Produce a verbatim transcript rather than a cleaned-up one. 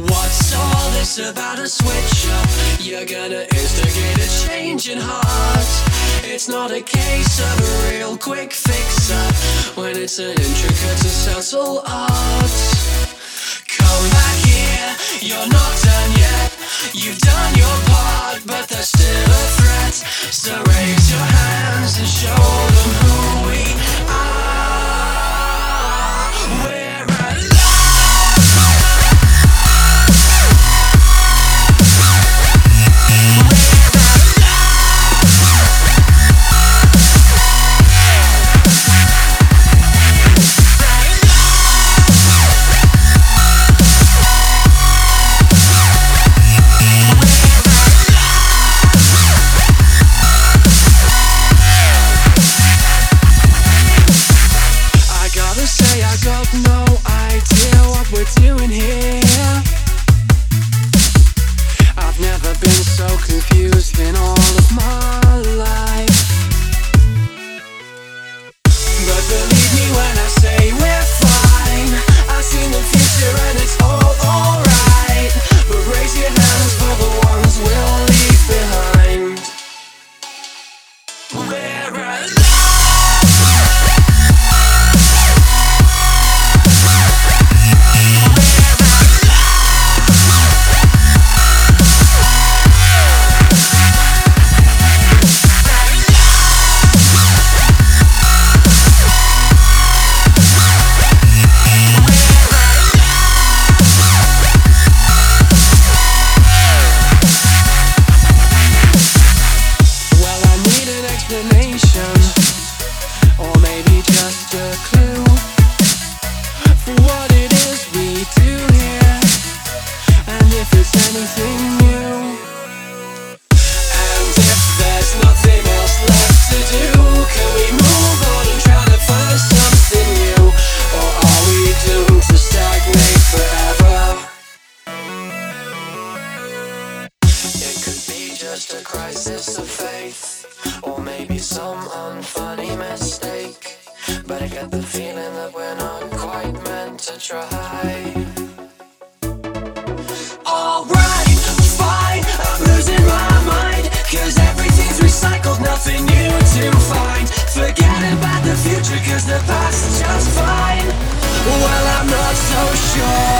What's all this about a switch up? You're gonna instigate a change in heart. It's not a case of a real quick fix-up when it's an intricate and subtle art. Come back here, you're not done yet. You've done your part, but there's still a threat. So raise your hands and show them who we are. We're alive. No idea what we're doing here. I've never been so confused in all of my life. But believe me when I say we're fine. I've seen the future and it's all alright. But raise your hands for the ones we'll leave behind. We're alive. Or maybe just a clue for what it is we do here, and if it's anything new. And if there's nothing else left to do, can we move on and try to find something new? Or are we doomed to stagnate forever? It could be just a crisis of faith, or maybe some unfunny mistake. But I get the feeling that we're not quite meant to try. Alright, fine, I'm losing my mind, cause everything's recycled, nothing new to find. Forget about the future, cause the past is just fine. Well, I'm not so sure.